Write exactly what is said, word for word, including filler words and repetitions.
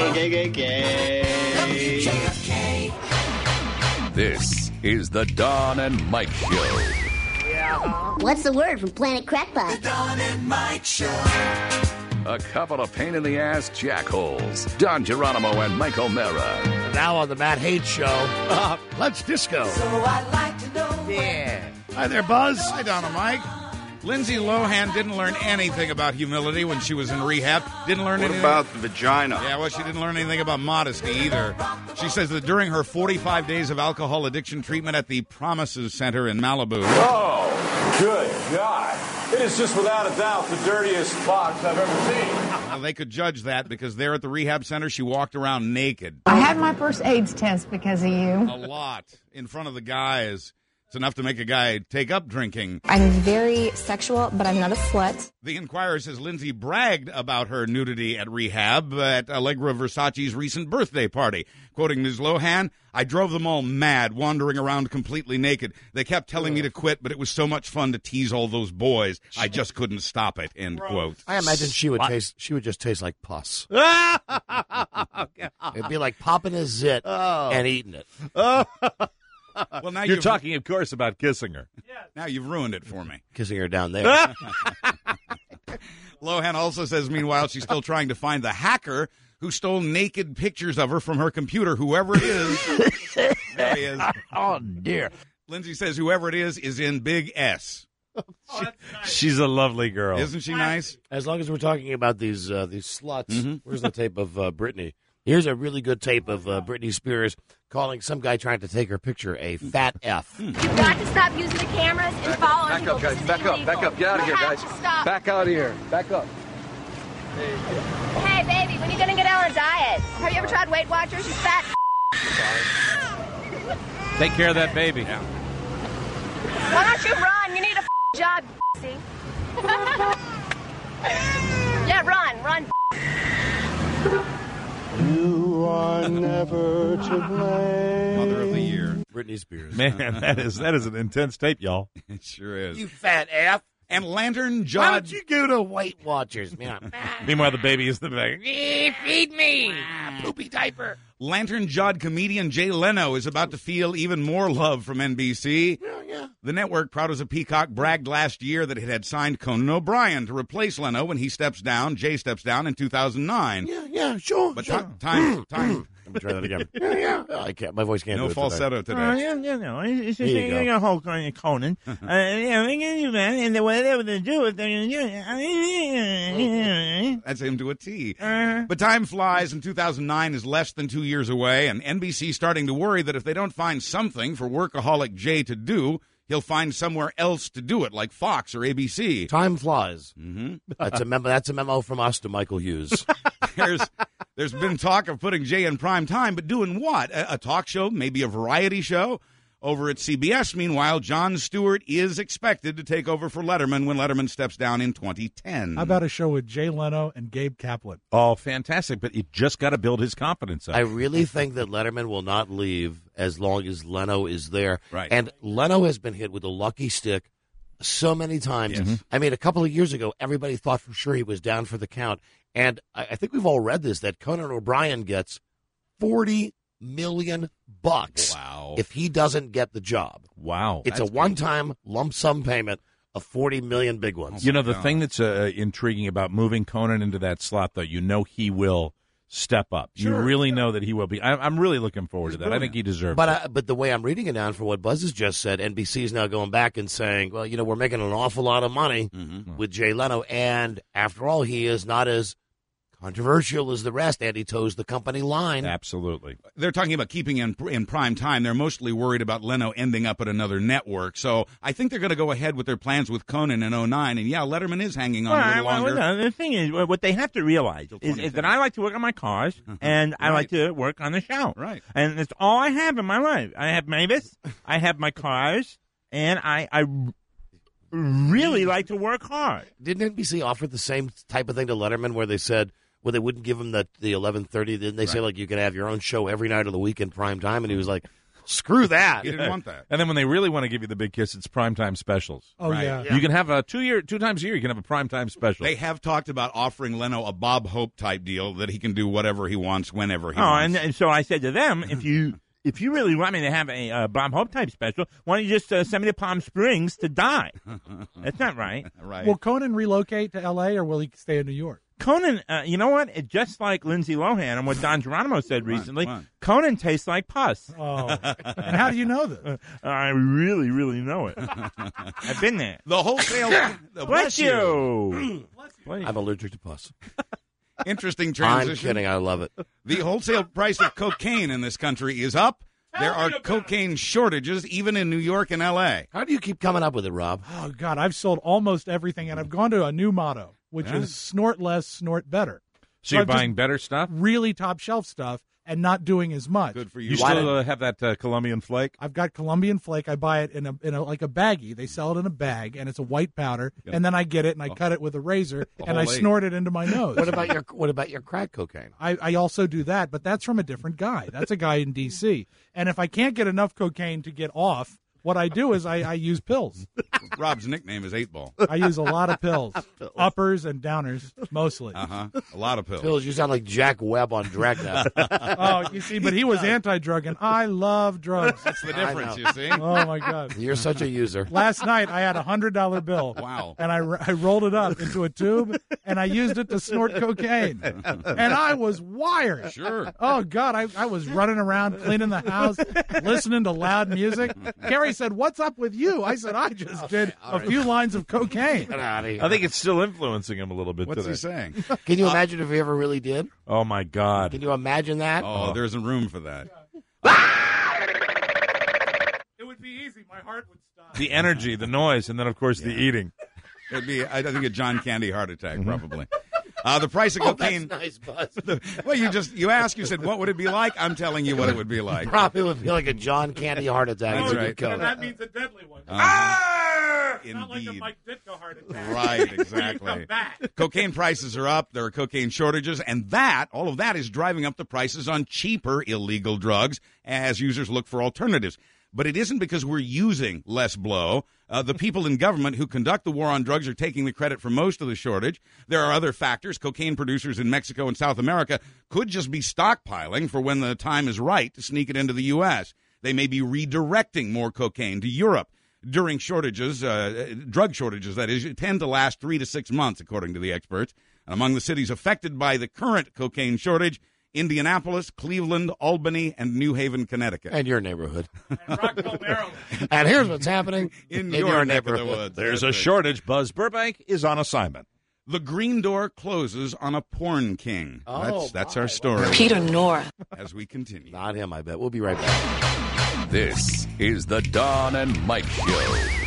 K, K, K. This is the Don and Mike Show. What's the word from Planet Crackpot? The Don and Mike Show. A couple of pain-in-the-ass jackholes. Don Geronimo and Mike O'Mara. Now on the Matt Hates Show, uh, let's disco. So I'd like to know. Yeah. Hi there, Buzz. Hi, Don and Mike. Lindsay Lohan didn't learn anything about humility when she was in rehab. Didn't learn What anything about the vagina? Yeah, well, she didn't learn anything about modesty either. She says that during her forty-five days of alcohol addiction treatment at the Promises Center in Malibu. Oh, good God. It is just without a doubt the dirtiest box I've ever seen. Well, they could judge that because there at the rehab center, she walked around naked. I had my first AIDS test because of you. A lot. In front of the guys. It's enough to make a guy take up drinking. I'm very sexual, but I'm not a slut. The Inquirer says Lindsay bragged about her nudity at rehab at Allegra Versace's recent birthday party. Quoting Miz Lohan, I drove them all mad, wandering around completely naked. They kept telling me to quit, but it was so much fun to tease all those boys. I just couldn't stop it, end quote. I imagine she would what? taste. She would just taste like pus. It'd be like popping a zit oh. and eating it. Well, now You're talking, of course, about kissing her. Yeah. Now you've ruined it for me. Kissing her down there. Lohan also says, meanwhile, she's still trying to find the hacker who stole naked pictures of her from her computer. Whoever it is. There he is. Oh, dear. Lindsay says whoever it is is in big S. Oh, she, she's a lovely girl. Isn't she nice? As long as we're talking about these uh, these sluts, mm-hmm. Where's the tape of uh, Britney? Here's a really good tape of uh, Britney Spears calling some guy trying to take her picture a fat F. You've got to stop using the cameras and follow Back people. up, guys. This is Back up. illegal. Back up. Get out of You here, have guys. to stop. Back out of here. Back up. Hey, baby, when are you going to get on a diet? Have you ever tried Weight Watchers? You fat. Take care of that baby. Yeah. Why don't you run? You need a job, see? Yeah, run. Run. You are never to blame. Mother of the year. Britney Spears. Man, that is that is an intense tape, y'all. It sure is. You fat F. And Lantern Judd. Why don't you go to Weight Watchers? Meanwhile, the baby is in the back. Feed me. Poopy diaper. Lantern Judd comedian Jay Leno is about to feel even more love from N B C. Yeah, yeah. The network, proud as a peacock, bragged last year that it had signed Conan O'Brien to replace Leno when he steps down, Jay steps down in two thousand nine. Yeah, yeah, sure. But sure. T- time, time. Let me try that again. Yeah, yeah. Oh, I can't. My voice can't No do it falsetto today. Uh, yeah, yeah, no. It's just Here you a, go. a whole kind of Conan. uh, yeah, we're going to do that, and the way they would do it, they're going to do it. That's him to a T. Uh, But time flies, and two thousand nine is less than two years away, and N B C starting to worry that if they don't find something for workaholic Jay to do, he'll find somewhere else to do it, like Fox or A B C. Time flies. Mm-hmm. That's a memo. That's a memo from us to Michael Hughes. There's there's been talk of putting Jay in prime time, but doing what? A, a talk show, maybe a variety show? Over at C B S, meanwhile, Jon Stewart is expected to take over for Letterman when Letterman steps down in twenty ten. How about a show with Jay Leno and Gabe Kaplan? Oh, fantastic, but you just got to build his confidence up. I really think that Letterman will not leave as long as Leno is there. Right. And Leno has been hit with a lucky stick so many times. Yes. I mean, a couple of years ago, everybody thought for sure he was down for the count. And I, I think we've all read this, that Conan O'Brien gets forty million bucks Wow. if he doesn't get the job. Wow. It's That's a one-time lump sum payment of forty million big ones. You know, the God. thing that's uh, intriguing about moving Conan into that slot, though, you know he will step up. Sure, you really sure. know that he will be. I, I'm really looking forward He's to that. I think he deserves But it. uh, but the way I'm reading it down from what Buzz has just said, N B C is now going back and saying, well, you know, we're making an awful lot of money Mm-hmm. with Jay Leno, and after all, he is not as controversial as the rest, and he toes the company line. Absolutely. They're talking about keeping in in prime time. They're mostly worried about Leno ending up at another network. So I think they're going to go ahead with their plans with Conan in oh nine. And, yeah, Letterman is hanging on well, a little well, longer. well, the thing is, what they have to realize is, is that I like to work on my cars, and I Right. like to work on the show. Right. And that's all I have in my life. I have Mavis, I have my cars, and I, I really like to work hard. Didn't N B C offer the same type of thing to Letterman where they said, well, they wouldn't give him the, the eleven thirty, didn't they say, Right. like, you can have your own show every night of the week in prime time? And he was like, Screw that. He didn't want that. And then when they really want to give you the big kiss, it's primetime specials. Oh, Right. yeah. Yeah. You can have a two year, two times a year. You can have a primetime special. They have talked about offering Leno a Bob Hope type deal that he can do whatever he wants, whenever he Oh, wants. and, and so I said to them, if you if you really want me to have a uh, Bob Hope type special, why don't you just uh, send me to Palm Springs to die? That's not right. right. Will Conan relocate to L A or will he stay in New York? Conan, uh, you know what? It, just like Lindsay Lohan and what Don Geronimo said Come on, recently, come on. Conan tastes like pus. Oh, and how do you know this? Uh, I really, really know it. I've been there. The wholesale. the- Bless you. I'm allergic to pus. Interesting I'm transition. kidding. I love it. The wholesale price of cocaine in this country is up. There are cocaine shortages, even in New York and L A. How do you keep coming up with it, Rob? Oh, God, I've sold almost everything, and I've gone to a new motto, which Yeah. is snort less, snort better. so you're I've just buying better stuff? really top shelf stuff and not doing as much. Good for you. You Why still did- uh, have that uh, Colombian flake? I've got Colombian flake. I buy it in a in a like a baggie. They sell it in a bag, and it's a white powder. And then I get it and I cut it with a razor and I whole eight. snort it into my nose. What about your What about your crack cocaine? I, I also do that, but that's from a different guy. That's a guy in D C. And if I can't get enough cocaine to get off, what I do is I, I use pills. Rob's nickname is Eight Ball. I use a lot of pills, uppers and downers mostly. Uh huh. A lot of pills. Pills, you sound like Jack Webb on Dragnet. Oh, you see, but he was anti-drug, and I love drugs. That's the difference, I you see. Oh my God! You're such a user. Last night I had a hundred dollar bill. Wow. And I, I rolled it up into a tube, and I used it to snort cocaine, and I was wired. Sure. Oh God, I, I was running around cleaning the house, listening to loud music. Carrie said, "What's up with you?" I said, "I just did a few lines of cocaine." Get out of here. I think it's still influencing him a little bit What's today. he saying? Can you imagine if he ever really did? Oh, my God. Can you imagine that? Oh, there isn't room for that. It would be easy. My heart would stop. The energy, the noise, and then, of course, the eating. It'd be, I think, a John Candy heart attack, probably. Uh, the price of Oh, cocaine. that's nice, Buzz. the- well, you just you asked. You said, "What would it be like?" I'm telling you what it would be like. Probably would feel like a John Candy heart attack. That's It's a right. good cover. That means a deadly one. Uh-huh. Not like a Indeed. Mike Ditka heart attack. Right, Come exactly. back. Cocaine prices are up. There are cocaine shortages, and that, all of that, is driving up the prices on cheaper illegal drugs as users look for alternatives. But it isn't because we're using less blow. Uh, the people in government who conduct the war on drugs are taking the credit for most of the shortage. There are other factors. Cocaine producers in Mexico and South America could just be stockpiling for when the time is right to sneak it into the U S. They may be redirecting more cocaine to Europe. During shortages, uh, drug shortages, that is, tend to last three to six months, according to the experts. And among the cities affected by the current cocaine shortage, Indianapolis, Cleveland, Albany, and New Haven, Connecticut. And your neighborhood. And Rockville, Maryland. And here's what's happening In, in your, your neck of the neighborhood. woods. There's a That's it. shortage. Buzz Burbank is on assignment. The Green Door closes on a porn king. Oh, that's that's my. our story. Peter Nora. As we continue. Not him, I bet. We'll be right back. This is the Don and Mike Show.